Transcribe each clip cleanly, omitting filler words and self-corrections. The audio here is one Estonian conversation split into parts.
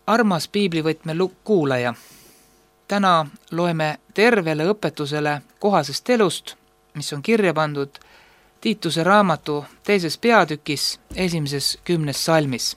Armas piiblivõtme kuulaja, täna loeme tervele õpetusele kohasest elust, mis on kirja pandud Tiituse raamatu 2. peatükis 1. 10. salmis.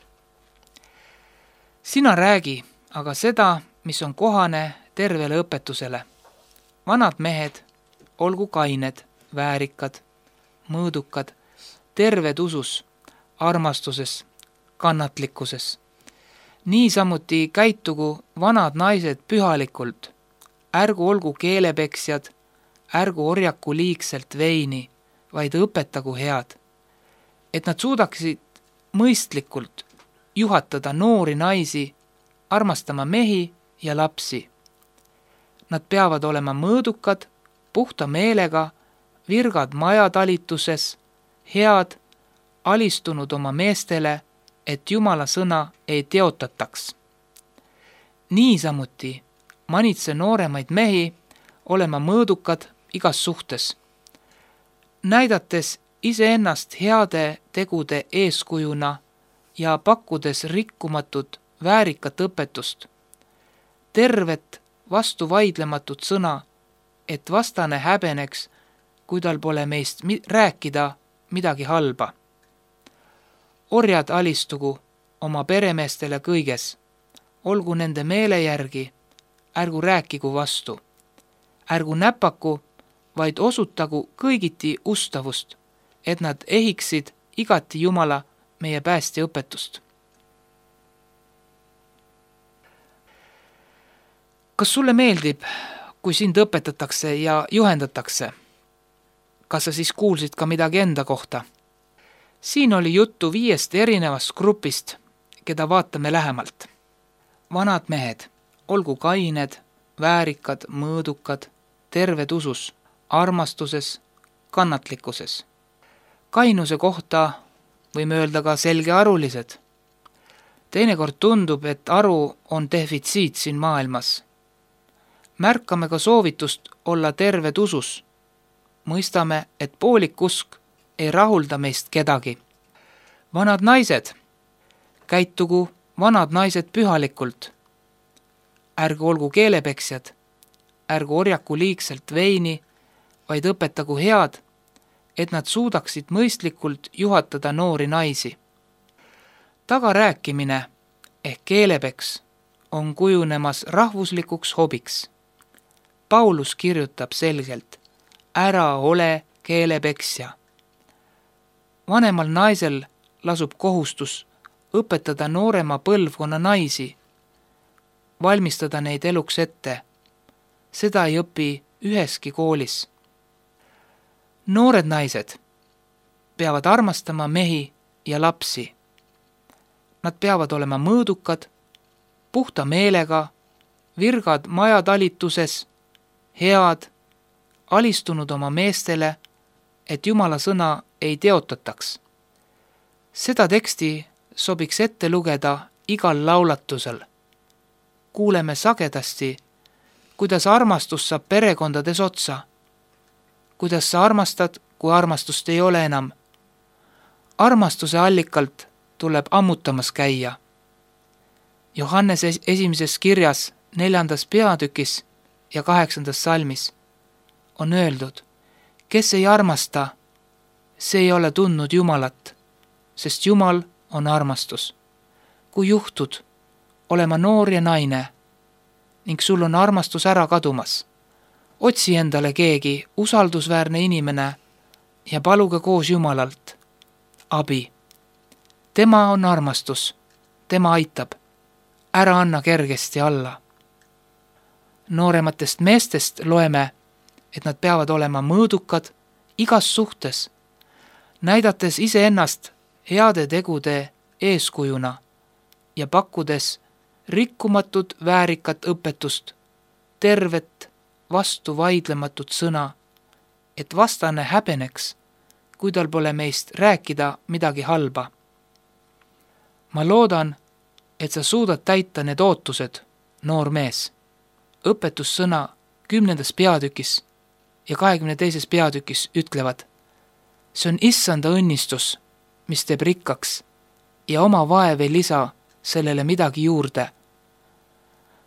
Sina räägi aga seda, mis on kohane tervele õpetusele. Vanad mehed, olgu kained, väärikad, mõõdukad, terved usus, armastuses, kannatlikkuses. Niisamuti käitugu vanad naised pühalikult, ärgu olgu keelepeksjad, ärgu orjaku liigselt veini, vaid õpetagu head, et nad suudaksid mõistlikult juhatada noori naisi, armastama mehi ja lapsi. Nad peavad olema mõõdukad, puhta meelega, virgad majatalituses, head, alistunud oma meestele, et Jumala sõna ei teotataks. Niisamuti manitse nooremaid mehi olema mõõdukad igas suhtes, näidates iseennast heade tegude eeskujuna ja pakkudes rikkumatut väärikat õpetust, tervet vastuvaidlematut sõna, et vastane häbeneks, kui tal pole meist rääkida midagi halba. Orjad alistugu oma peremeestele kõiges, olgu nende meele järgi, ärgu rääkigu vastu, ärgu näpaku, vaid osutagu kõigiti ustavust, et nad ehiksid igati Jumala meie päästja õpetust. Kas sulle meeldib, kui sind õpetatakse ja juhendatakse? Kas sa siis kuulsid ka midagi enda kohta? Siin oli juttu 5 erinevast grupist, keda vaatame lähemalt. Vanad mehed, olgu kained, väärikad, mõõdukad, terved usus, armastuses, kannatlikkuses. Kainuse kohta võime öelda ka selgearulised. Teinekord tundub, et aru on defitsiit siin maailmas. Märkame ka soovitust olla terved usus. Mõistame, et poolik usk ei rahulda meist kedagi. Vanad naised, käitugu vanad naised pühalikult. Ärgu olgu keelepeksjad, ärgu orjaku liigselt veini, vaid õpetagu head, et nad suudaksid mõistlikult juhatada noori naisi. Tagarääkimine ehk keelepeks on kujunemas rahvuslikuks hobiks. Paulus kirjutab selgelt, ära ole keelepeksja. Vanemal naisel lasub kohustus õpetada noorema põlvkonna naisi, valmistada neid eluks ette. Seda ei õpi üheski koolis. Noored naised peavad armastama mehi ja lapsi. Nad peavad olema mõõdukad, puhta meelega, virgad majatalituses, head, alistunud oma meestele, et Jumala sõna ei teotataks. Seda teksti sobiks ette lugeda igal laulatusel. Kuuleme sagedasti, kuidas armastus saab perekondades otsa. Kuidas sa armastad, kui armastust ei ole enam. Armastuse allikalt tuleb ammutamas käia. Johannes 1. kirjas 4. peatükis ja 8. salmis on öeldud, kes ei armasta, see ei ole tundnud Jumalat, sest Jumal on armastus. Kui juhtud olema noor ja naine ning sul on armastus ära kadumas, otsi endale keegi usaldusväärne inimene ja paluge koos Jumalalt abi. Tema on armastus, tema aitab, ära anna kergesti alla. Noorematest meestest loeme, et nad peavad olema mõõdukad igas suhtes, näidates iseennast heade tegude eeskujuna ja pakkudes rikkumatut väärikat õpetust, tervet vastuvaidlematut sõna, et vastane häbeneks, kui tal pole meist rääkida midagi halba. Ma loodan, et sa suudad täita need ootused, noor mees. Õpetussõna 10. peatükis ja 22. peatükis ütlevad, see on issanda õnnistus, mis teeb rikkaks ja oma vaev ei lisa sellele midagi juurde,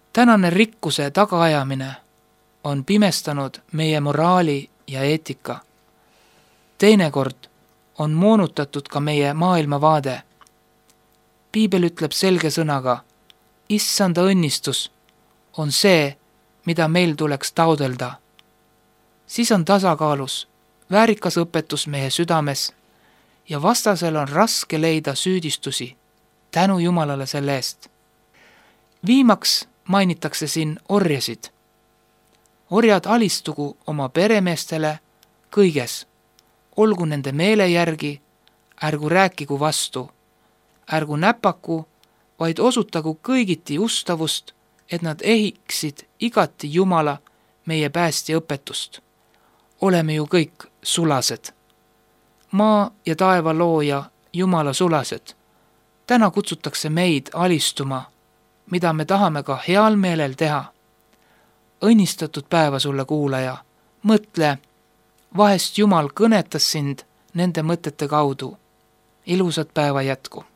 tänane rikkuse tagaajamine on pimestanud meie moraali ja eetika. Teinekord on moonutatud ka meie maailmavaade. Piibel ütleb selge sõnaga, issanda õnnistus on see, mida meil tuleks taodelda. Siis on tasakaalus väärikas õpetus meie südames ja vastasel on raske leida süüdistusi. Tänu Jumalale selle eest. Viimaks mainitakse siin orjasid. Orjad alistugu oma peremeestele kõiges. Olgu nende meele järgi, ärgu rääkigu vastu, ärgu näpaku, vaid osutagu kõigiti ustavust, et nad ehiksid igati Jumala meie päästja õpetust. Oleme ju kõik sulased. Maa ja taeva looja Jumala sulased. Täna kutsutakse meid alistuma, mida me tahame ka heal meelel teha. Õnnistatud päeva sulle, kuulaja. Mõtle, vahest Jumal kõnetas sind nende mõtete kaudu. Ilusat päeva jätku!